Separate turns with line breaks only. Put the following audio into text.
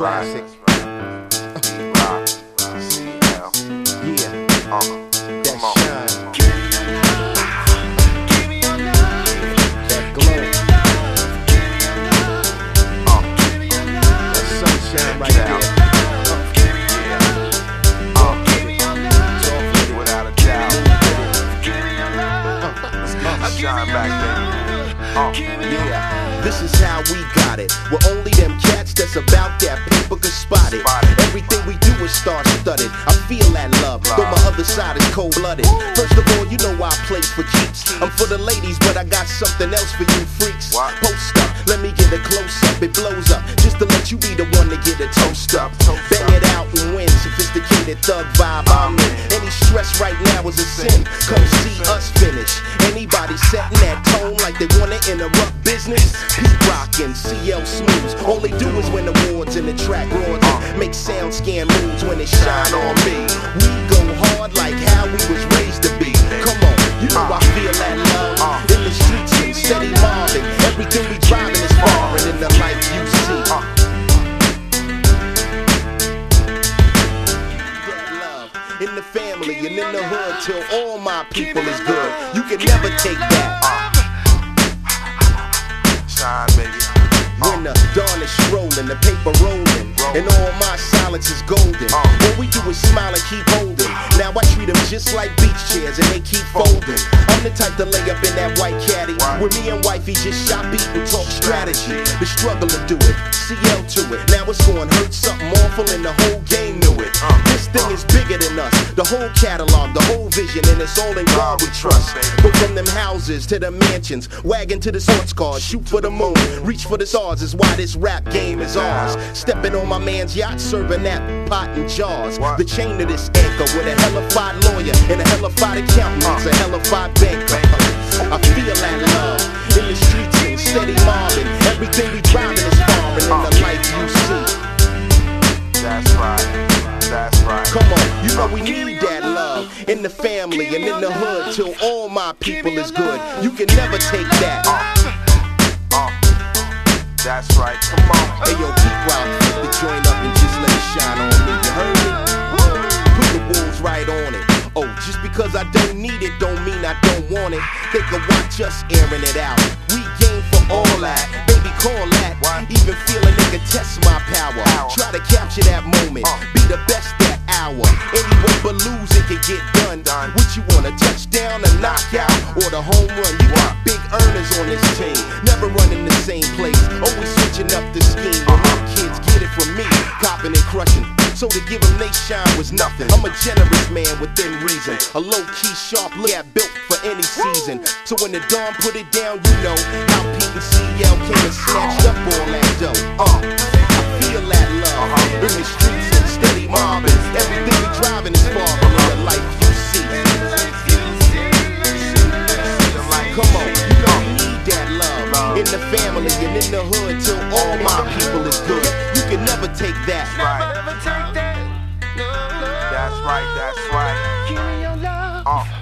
classic.
D-Rock, CL.
Yeah, that
Come on.
shine, that glow, that sunshine right there.
Without a doubt. Shine back, baby.
Yeah, this is how we got it. We're only them cats that's about that paper can spot it. Everything we do is star-studded. I feel that love, though my other side is cold-blooded. First of all, you know I play for keeps. I'm for the ladies, but I got something else for you freaks. Post up, let me get a close-up. It blows up, just to let you be the one to get a toast up. Bang it out and win, sophisticated thug vibe I'm in. Any stress right now is a sin. Come see us finish. Anybody setting that tone like they wanna interrupt business? Pete rockin', CL Smooths. All they do is win awards in the track roars. Make sound scan moves when they shine on me. We go hard like how we was raised to be. Come on, you know I feel that love. In the streets and steady mobbing. Everything we driving is foreign in the life you see. That love in the family and in the hood till all my people is good. You can never take that.
Shine, baby.
When the dawn is strolling, the paper rolling, and all my silence is golden. All we do is smile and keep holding. Now I treat them just like beach chairs and they keep folding. I'm the type to lay up in that white caddy, where me and wifey just shop, eat, and talk strategy. The struggle to do it, CL to it. Now it's gonna hurt something awful and the whole game knew it. This thing is bigger than us, the whole catalog, the whole vision, and it's all in God we trust. Go from them houses to the mansions, wagon to the sports cars, shoot for the moon, reach for the stars is why this rap game is ours. Stepping on my man's yacht, serving that pot and jars. The chain of this anchor with a hellified lawyer and a hellified accountant means a hellified banker. I feel that love in the streets and steady mobbing. Everything we driving is foreign in the life you see.
That's right. That's right.
Come on, you know we need that love in the family and in the hood till all my people is good. You can never take that.
That's right, come on.
Hey yo, Pete Rock, flip the joint up and just let it shine on me. You heard it? Put the wolves right on it. Oh, just because I don't need it don't mean I don't want it. They can watch us airing it out. We game for all that. Baby, call that. Even feel a nigga test my power. Try to capture that moment. Be the best that hour. Anyone but lose it can get done. What you want, a touchdown, a knockout, or the home run? You got big earners on this team. Never running the same place. Always switching up the scheme. When them kids get it from me, copping and crushing. So to give them they shine was nothing. I'm a generous man within reason. A low-key sharp look at built for any season. So when the dawn put it down, you know how Pete and CL came and snatched up all that dough. I feel that love in the streets and steady mobbing. Everything we driving is far from the life you see. Come on, you know we need that love in the family and in the hood till all my people is good. You can never take that.
That's right, that's right.